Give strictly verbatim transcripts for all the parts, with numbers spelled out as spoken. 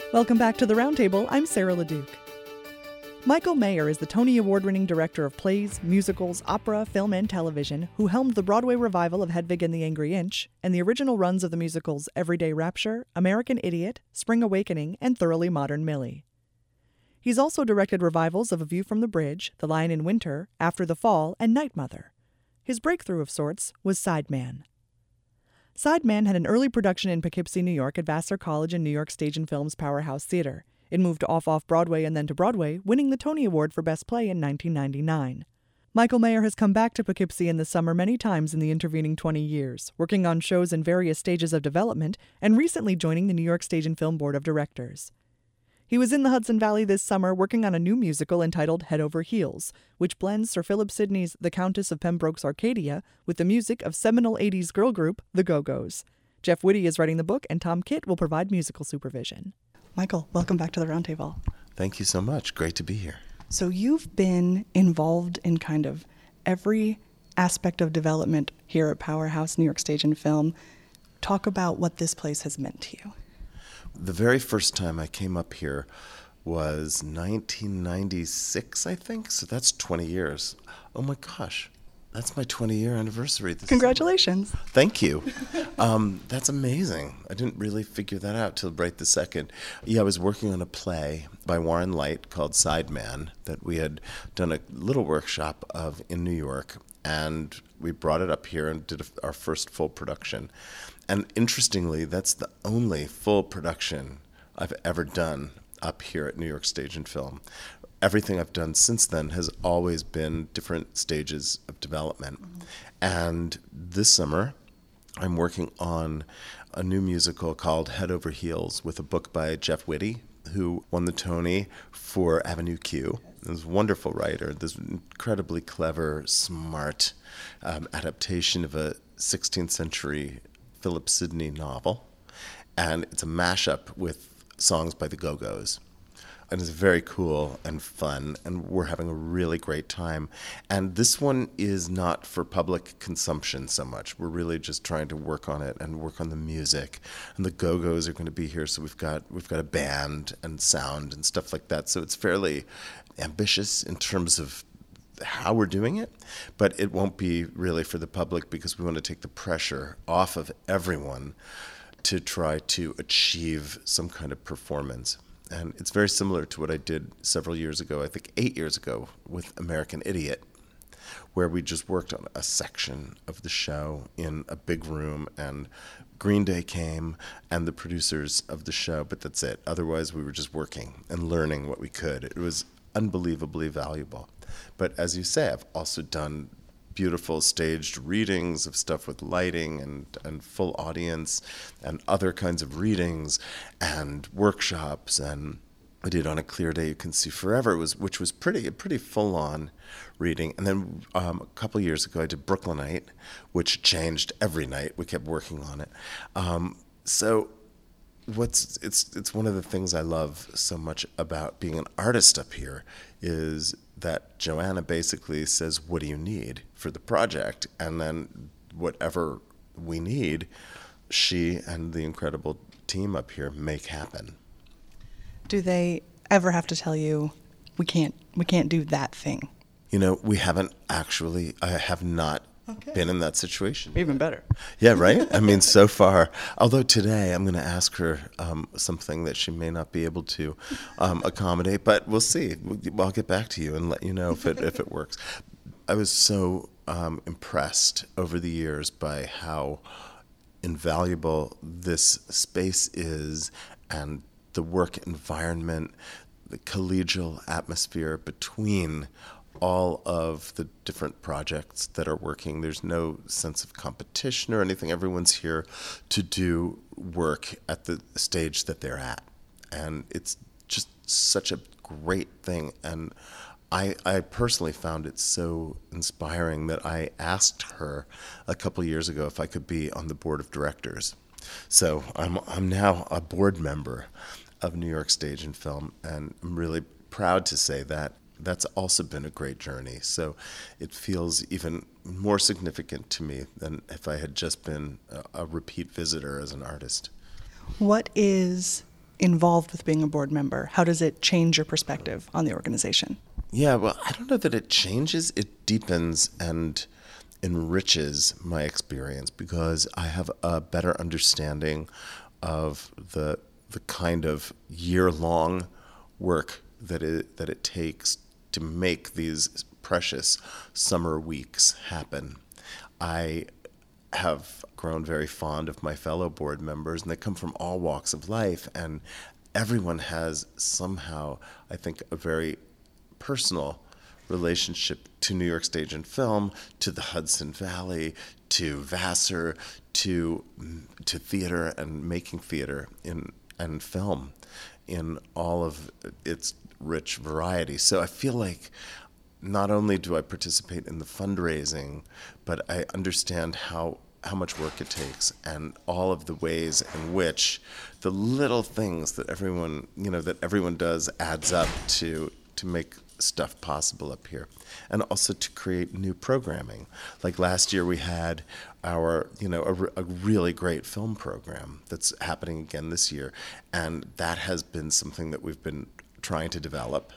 Welcome back to the Roundtable. I'm Sarah LeDuc. Michael Mayer is the Tony Award-winning director of plays, musicals, opera, film, and television, who helmed the Broadway revival of Hedwig and the Angry Inch and the original runs of the musicals Everyday Rapture, American Idiot, Spring Awakening, and Thoroughly Modern Millie. He's also directed revivals of A View from the Bridge, The Lion in Winter, After the Fall, and Night Mother. His breakthrough of sorts was Sideman. Sideman had an early production in Poughkeepsie, New York at Vassar College and New York Stage and Film's Powerhouse Theater. It moved off off-Broadway and then to Broadway, winning the Tony Award for Best Play in nineteen ninety-nine. Michael Mayer has come back to Poughkeepsie in the summer many times in the intervening twenty years, working on shows in various stages of development and recently joining the New York Stage and Film Board of Directors. He was in the Hudson Valley this summer working on a new musical entitled Head Over Heels, which blends Sir Philip Sidney's The Countess of Pembroke's Arcadia with the music of seminal eighties girl group The Go-Go's. Jeff Whitty is writing the book, and Tom Kitt will provide musical supervision. Michael, welcome back to the Roundtable. Thank you so much. Great to be here. So you've been involved in kind of every aspect of development here at Powerhouse New York Stage and Film. Talk about what this place has meant to you. The very first time I came up here was nineteen ninety-six, I think. So that's twenty years. Oh my gosh, that's my twenty-year anniversary. This Congratulations. Summer. Thank you. Um, that's amazing. I didn't really figure that out till right this second. Yeah, I was working on a play by Warren Leight called Sideman that we had done a little workshop of in New York, and we brought it up here and did a, our first full production. And interestingly, that's the only full production I've ever done up here at New York Stage and Film. Everything I've done since then has always been different stages of development. Mm-hmm. And this summer, I'm working on a new musical called Head Over Heels with a book by Jeff Whitty, who won the Tony for Avenue Q. He's a wonderful writer, this incredibly clever, smart um, adaptation of a sixteenth century Philip Sidney novel, and it's a mashup with songs by the Go-Go's. And it's very cool and fun, and we're having a really great time. And this one is not for public consumption so much. We're really just trying to work on it and work on the music. And the Go-Go's are going to be here, so we've got we've got a band and sound and stuff like that. So it's fairly ambitious in terms of how we're doing it, but it won't be really for the public because we want to take the pressure off of everyone to try to achieve some kind of performance. And it's very similar to what I did several years ago, I think eight years ago, with American Idiot, where we just worked on a section of the show in a big room, and Green Day came and the producers of the show, but that's it. Otherwise, we were just working and learning what we could. It was unbelievably valuable. But as you say, I've also done beautiful staged readings of stuff with lighting and, and full audience and other kinds of readings and workshops. And I did On a Clear Day You Can See Forever, was, which was pretty a pretty full-on reading. And then um, a couple years ago, I did Brooklynite, which changed every night. We kept working on it. Um, so what's it's it's one of the things I love so much about being an artist up here is that Joanna basically says, what do you need for the project? And then whatever we need, she and the incredible team up here make happen. Do they ever have to tell you, we can't we can't do that thing? You know, we haven't actually, I have not okay. been in that situation. Even better. Yeah, right? I mean, so far. Although today I'm going to ask her um, something that she may not be able to um, accommodate, but we'll see. I'll get back to you and let you know if it if it works. I was so um, impressed over the years by how invaluable this space is and the work environment, the collegial atmosphere between all of the different projects that are working. There's no sense of competition or anything. Everyone's here to do work at the stage that they're at. And it's just such a great thing. And I, I personally found it so inspiring that I asked her a couple years ago if I could be on the board of directors. So I'm I'm now a board member of New York Stage and Film, and I'm really proud to say that that's also been a great journey. So it feels even more significant to me than if I had just been a, a repeat visitor as an artist. What is involved with being a board member? How does it change your perspective on the organization? Yeah, well, I don't know that it changes. It deepens and enriches my experience because I have a better understanding of the the kind of year-long work that it that it takes to make these precious summer weeks happen. I have grown very fond of my fellow board members, and they come from all walks of life, and everyone has somehow, I think, a very personal relationship to New York Stage and Film, to the Hudson Valley, to Vassar, to to theater and making theater in and film in all of its rich variety. So I feel like not only do I participate in the fundraising, but I understand how how much work it takes and all of the ways in which the little things that everyone, you know, that everyone does adds up to to make stuff possible up here, and also to create new programming. Like last year we had our, you know, a, a really great film program that's happening again this year, and that has been something that we've been trying to develop.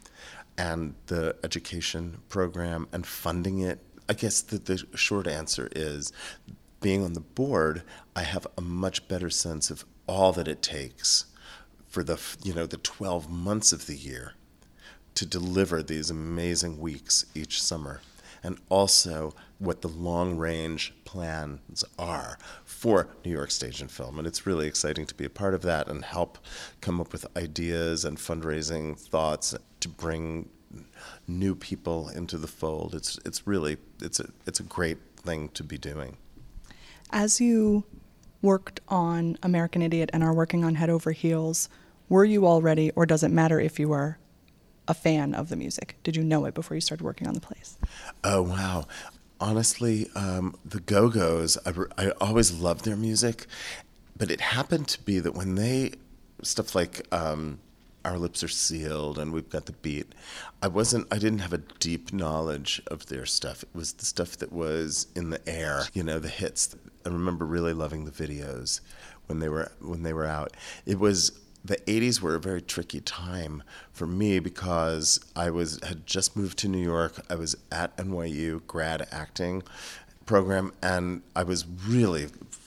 And the education program and funding it, I guess the, the short answer is, being on the board, I have a much better sense of all that it takes for the, you know, the twelve months of the year to deliver these amazing weeks each summer, and also what the long-range plans are for New York Stage and Film. And it's really exciting to be a part of that and help come up with ideas and fundraising thoughts to bring new people into the fold. It's it's really, it's a, it's a great thing to be doing. As you worked on American Idiot and are working on Head Over Heels, were you already, or does it matter if you were a fan of the music? Did you know it before you started working on the plays? Oh, wow. Honestly, um, the Go-Go's, I, I always loved their music, but it happened to be that when they, stuff like um, Our Lips Are Sealed and We've Got the Beat, I wasn't, I didn't have a deep knowledge of their stuff. It was the stuff that was in the air, you know, the hits. I remember really loving the videos when they were when they were out. It was The eighties were a very tricky time for me because I was had just moved to New York. I was at N Y U grad acting program, and I was really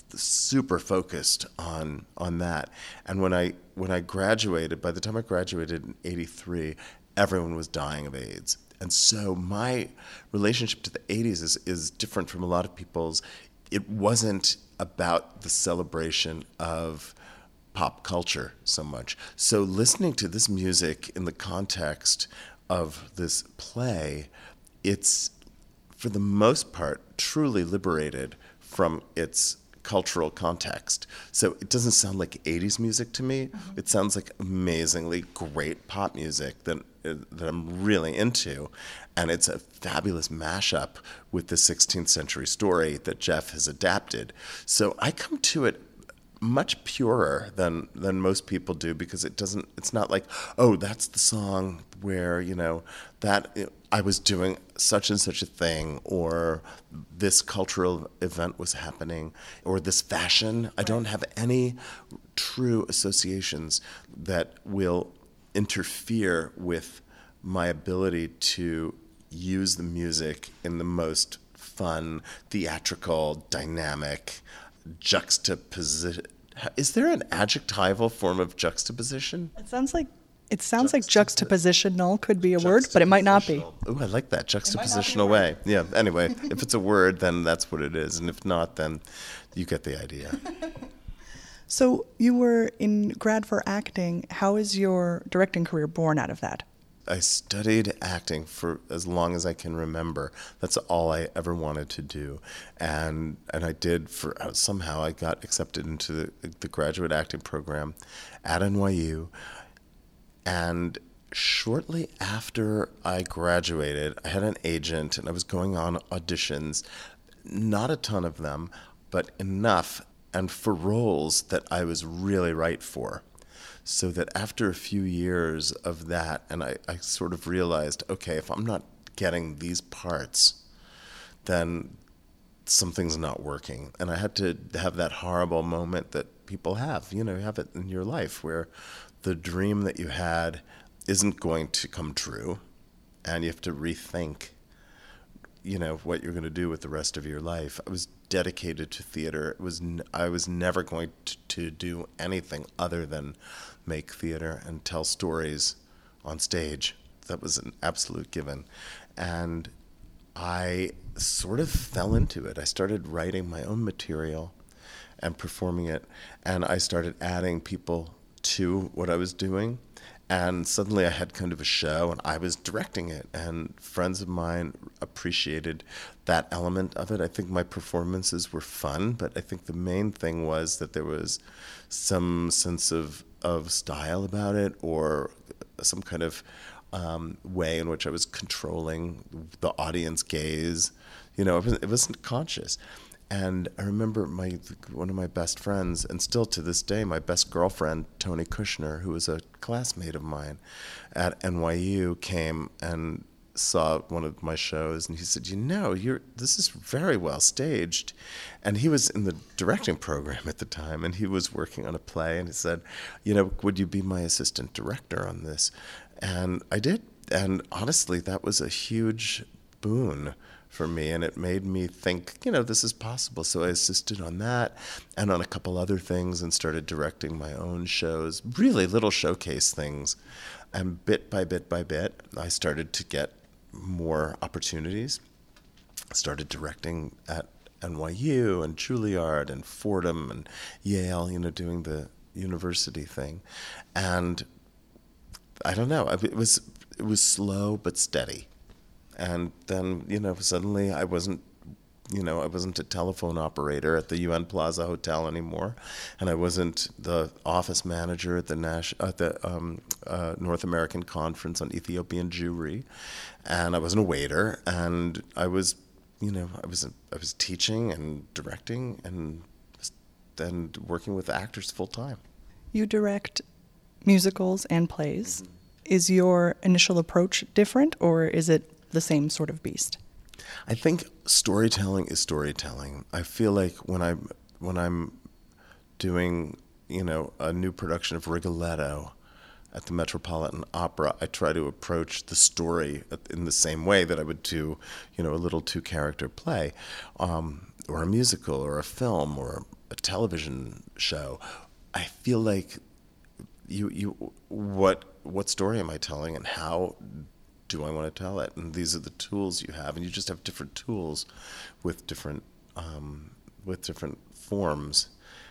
super focused on on that. And when I when I graduated, by the time I graduated in eighty-three, everyone was dying of AIDS. And so my relationship to the eighties is, is different from a lot of people's. It wasn't about the celebration of pop culture so much. So listening to this music in the context of this play, it's, for the most part, truly liberated from its cultural context. So it doesn't sound like eighties music to me. Mm-hmm. It sounds like amazingly great pop music that that I'm really into. And it's a fabulous mashup with the sixteenth century story that Jeff has adapted. So I come to it much purer than than most people do, because it doesn't, it's not like, oh, that's the song where, you know, that I was doing such and such a thing, or this cultural event was happening, or this fashion. I don't have any true associations that will interfere with my ability to use the music in the most fun, theatrical, dynamic, juxtaposition. Is there an adjectival form of juxtaposition? It sounds like it sounds like juxtapositional could be a word, but it might not be. Oh, I like that, juxtapositional way. Yeah. Anyway, if it's a word, then that's what it is, and if not, then you get the idea. So you were in grad for acting. How is your directing career born out of that? I studied acting for as long as I can remember. That's all I ever wanted to do. And and I did for, somehow I got accepted into the, the graduate acting program at N Y U. And shortly after I graduated, I had an agent and I was going on auditions, not a ton of them, but enough, and for roles that I was really right for. So that after a few years of that, and I, I sort of realized, okay, if I'm not getting these parts, then something's not working. And I had to have that horrible moment that people have. You know, you have it in your life where the dream that you had isn't going to come true, and you have to rethink, you know, what you're going to do with the rest of your life. I was dedicated to theater. It was n- I was never going to, to do anything other than make theater and tell stories on stage. That was an absolute given. And I sort of fell into it. I started writing my own material and performing it, and I started adding people to what I was doing. And suddenly I had kind of a show, and I was directing it, and friends of mine appreciated that element of it. I think my performances were fun, but I think the main thing was that there was some sense of, of style about it, or some kind of um, way in which I was controlling the audience gaze. You know, it wasn't, it wasn't conscious. And I remember my one of my best friends, and still to this day, my best girlfriend, Tony Kushner, who was a classmate of mine at N Y U, came and saw one of my shows, and he said, "You know, you're this is very well staged." And he was in the directing program at the time, and he was working on a play, and he said, "You know, would you be my assistant director on this?" And I did. And honestly, that was a huge boon for me, and it made me think, you know, this is possible. So I assisted on that and on a couple other things, and started directing my own shows, really little showcase things. And bit by bit by bit, I started to get more opportunities. Started directing at N Y U and Juilliard and Fordham and Yale, you know, doing the university thing. And I don't know, it was it was slow but steady. And then, you know, suddenly I wasn't, you know, I wasn't a telephone operator at the U N Plaza Hotel anymore, and I wasn't the office manager at the Nash, at the um, uh, North American Conference on Ethiopian Jewry, and I wasn't a waiter, and I was, you know, I was I was teaching and directing and then working with actors full time. You direct musicals and plays. Mm-hmm. Is your initial approach different, or is it the same sort of beast? I think storytelling is storytelling. I feel like when I'm when I'm doing, you know, a new production of Rigoletto at the Metropolitan Opera, I try to approach the story in the same way that I would do, you know, a little two-character play, um, or a musical, or a film, or a television show. I feel like you you what what story am I telling, and how do I want to tell it? And these are the tools you have, and you just have different tools with different um, with different forms.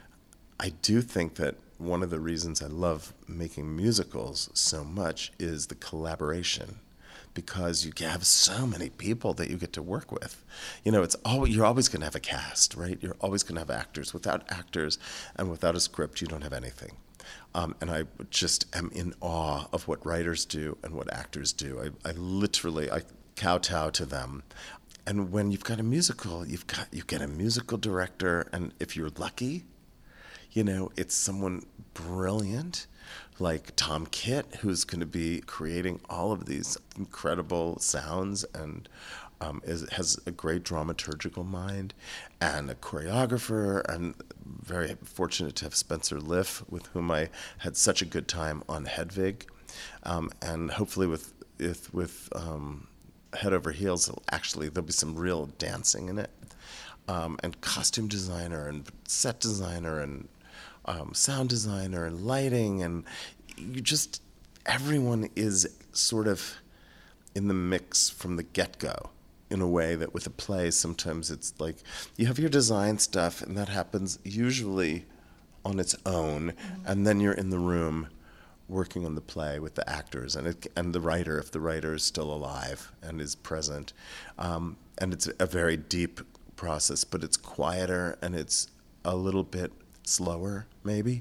I do think that one of the reasons I love making musicals so much is the collaboration, because you have so many people that you get to work with. You know, it's always, you're always going to have a cast, right? You're always going to have actors. Without actors and without a script, you don't have anything. Um, and I just am in awe of what writers do and what actors do. I, I literally, I kowtow to them. And when you've got a musical, you've got you get a musical director, and if you're lucky, you know, it's someone brilliant like Tom Kitt, who's going to be creating all of these incredible sounds, and um, is, has a great dramaturgical mind, and a choreographer, and very fortunate to have Spencer Liff, with whom I had such a good time on Hedwig, um, and hopefully with with, with um, Head Over Heels, actually there'll be some real dancing in it, um, and costume designer, and set designer, and Um, sound designer, and lighting, and you just, everyone is sort of in the mix from the get-go, in a way that with a play, sometimes it's like you have your design stuff, and that happens usually on its own, mm-hmm. and then you're in the room working on the play with the actors and it, and the writer, if the writer is still alive and is present. Um, and it's a very deep process, but it's quieter, and it's a little bit slower, maybe,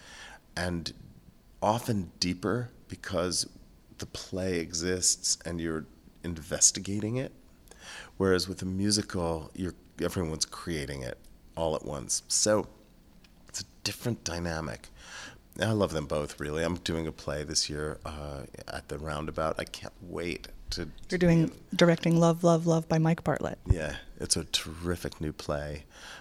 and often deeper, because the play exists and you're investigating it. Whereas with a musical, you're everyone's creating it all at once. So it's a different dynamic. I love them both, really. I'm doing a play this year uh, at the Roundabout. I can't wait to. You're doing directing Love, Love, Love by Mike Bartlett. Yeah, it's a terrific new play.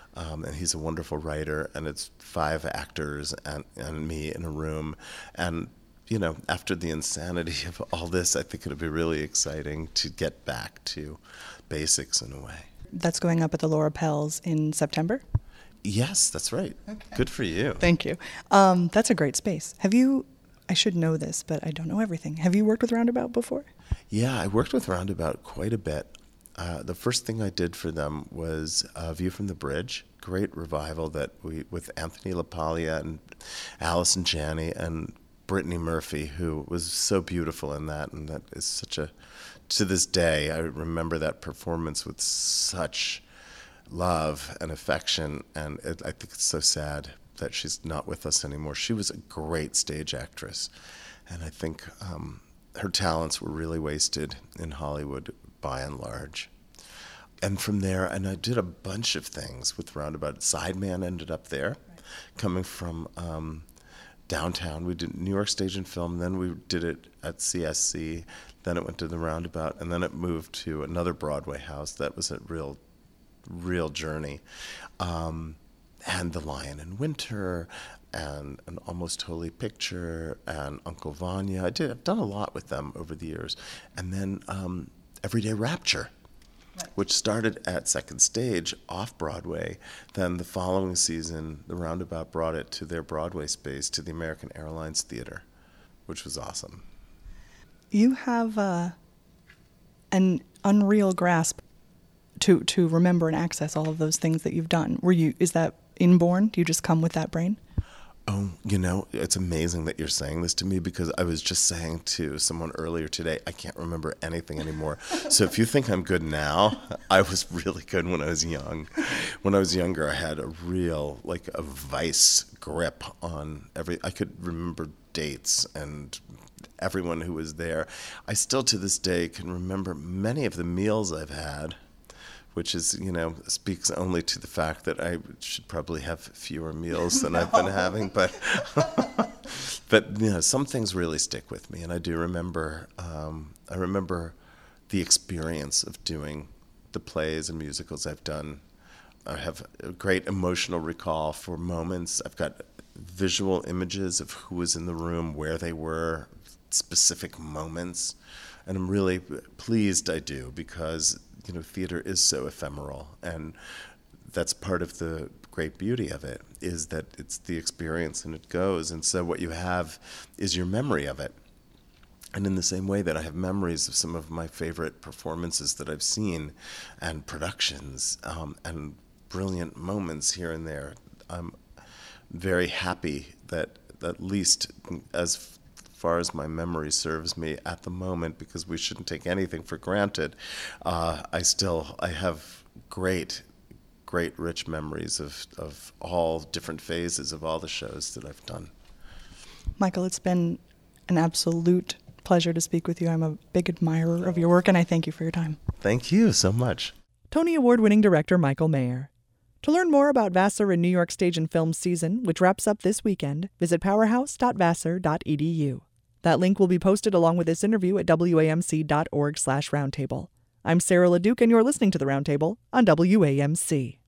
Um, and he's a wonderful writer, and it's five actors and, and me in a room. And, you know, after the insanity of all this, I think it'll be really exciting to get back to basics in a way. That's going up at the Laura Pels in September? Yes, that's right. Okay. Good for you. Thank you. Um, that's a great space. Have you, I should know this, but I don't know everything. Have you worked with Roundabout before? Yeah, I worked with Roundabout quite a bit. Uh, the first thing I did for them was uh, View from the Bridge, great revival that we with Anthony LaPaglia and Allison Janney and Brittany Murphy, who was so beautiful in that, and that is such a, to this day, I remember that performance with such love and affection, and it, I think it's so sad that she's not with us anymore. She was a great stage actress, and I think um, her talents were really wasted in Hollywood by and large. And from there, and I did a bunch of things with Roundabout. Sideman ended up there, right. Coming from um, downtown. We did New York Stage and Film, then we did it at C S C, then it went to the Roundabout, and then it moved to another Broadway house. That was a real, real journey. Um, and The Lion in Winter, and An Almost Holy Picture, and Uncle Vanya. I did, I've done a lot with them over the years. And then um, Everyday Rapture, right. Which started at Second Stage off Broadway. Then the following season, the Roundabout brought it to their Broadway space, to the American Airlines Theater, which was awesome. You have uh, an unreal grasp to to remember and access all of those things that you've done. Were you? Is that inborn? Do you just come with that brain? Oh, you know, it's amazing that you're saying this to me, because I was just saying to someone earlier today, I can't remember anything anymore. So if you think I'm good now, I was really good when I was young. When I was younger, I had a real, like a vice grip on every, I could remember dates and everyone who was there. I still to this day can remember many of the meals I've had, which is, you know, speaks only to the fact that I should probably have fewer meals than no. I've been having. But, but you know, some things really stick with me. And I do remember, um, I remember the experience of doing the plays and musicals I've done. I have a great emotional recall for moments. I've got visual images of who was in the room, where they were, specific moments. And I'm really pleased I do, because you know, theater is so ephemeral, and that's part of the great beauty of it, is that it's the experience and it goes. And so what you have is your memory of it. And in the same way that I have memories of some of my favorite performances that I've seen and productions um, and brilliant moments here and there, I'm very happy that at least as far as my memory serves me at the moment, because we shouldn't take anything for granted, uh, I still, I have great, great rich memories of, of all different phases of all the shows that I've done. Michael, it's been an absolute pleasure to speak with you. I'm a big admirer of your work, and I thank you for your time. Thank you so much. Tony Award-winning director Michael Mayer. To learn more about Vassar and New York Stage and Film season, which wraps up this weekend, visit powerhouse dot vassar dot e d u. That link will be posted along with this interview at w a m c dot org slash roundtable. I'm Sarah LeDuc, and you're listening to The Roundtable on W A M C.